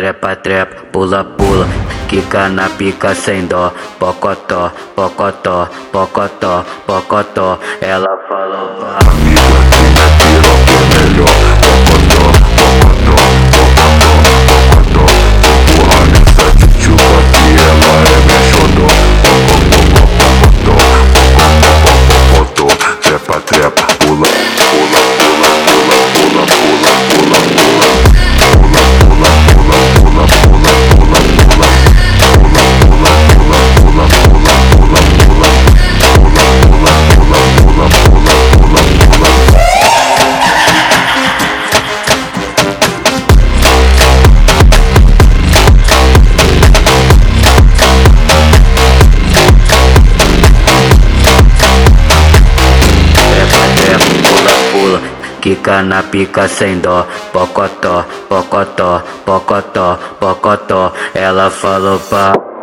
trepa, trepa, pula, pula, quica na pica sem dó, pocotó, pocotó, pocotó, pocotó. Ela falou pra amiga que minha piroca é melhor. Pocotó, pocotó, pocotó, pocotó. Empurra nessa tchutchuca que ela é minha xodó. Pocotó, pocotó, pocotó, pocotó. Trepa, trepa, pula, pula, pula, pula, pula, pula, pula, pula. quica na pica sem dó, pocotó, pocotó, pocotó, pocotó. Ela falou pra